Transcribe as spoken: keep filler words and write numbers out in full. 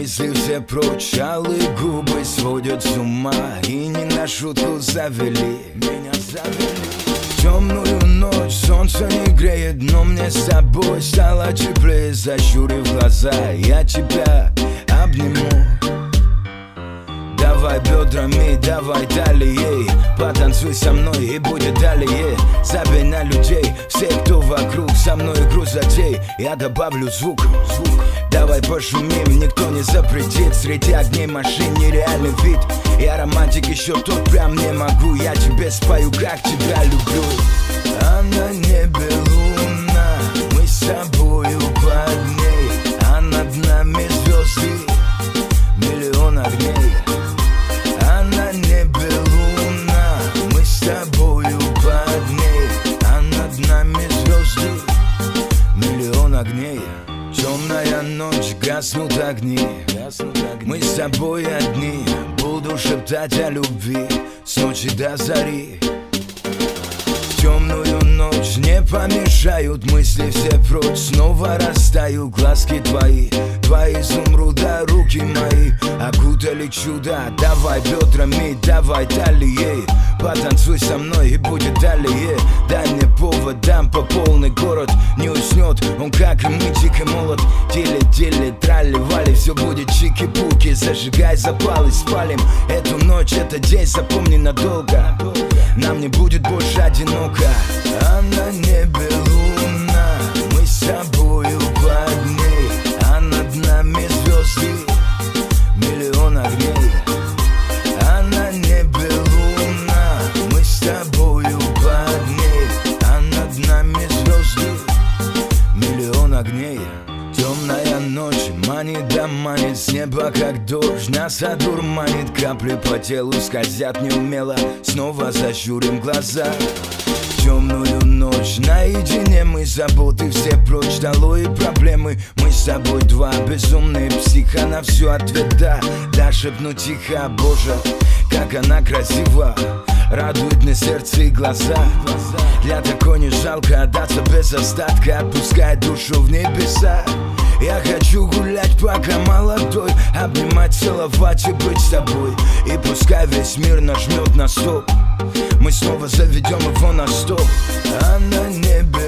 мысли все прочь, алые губы сводят с ума и не на шутку завели, меня завели. В темную ночь солнце не греет, но мне с тобой стало теплее. Зажмурив глаза, я тебя обниму. Давай бедрами, давай далее, потанцуй со мной и будет далее. Забей на людей, все, кто вокруг, со мной игру затей. Я добавлю звук, звук. Давай пошумим, никто не запретит. Среди огней машин нереальный вид. Я романтик еще тот, прям не могу. Я тебе спою, как тебя люблю. А на небе луна, мы с тобою под ней, а над нами звезды, миллион огней. А на небе луна, мы с тобою под ней, а над нами звезды, миллион огней. Темная ночь, гаснут огни, мы с тобой одни. Буду шептать о любви с ночи до зари. В темную ночь не помешают мысли все прочь. Снова растают глазки твои, твои изумруда, руки мои окутали чудо. Давай бедрами, давай далее, потанцуй со мной и будет далее. Дай мне повод, дам по полный город. Не уснет он, как и мы, дик и молод. Тили-тили, трали-вали, все будет чики-пуки. Зажигай запалы, спалим эту ночь, этот день запомни надолго. Нам не будет больше одиноко. А на небе луна, мы с тобою под ней, а над нами звезды, миллион огней. А на небе луна, мы с тобою под ней, а над нами звезды, миллион огней. Темная ночь манит да манит, с неба как дождь нас одурманит. Капли по телу скользят неумело, снова зажмурим глаза. В темную ночь наедине мы, заботы все прочь, долой и проблемы. Мы с тобой два безумные психа, на все ответ да, да шепну тихо. Боже, как она красива, радует мне сердце и глаза. Для такой не жалко отдаться без остатка, отпускай душу в небеса. Я хочу гулять, пока молодой, обнимать, целовать и быть с тобой. И пускай весь мир нажмет на стоп, мы снова заведем его на стоп. А на небе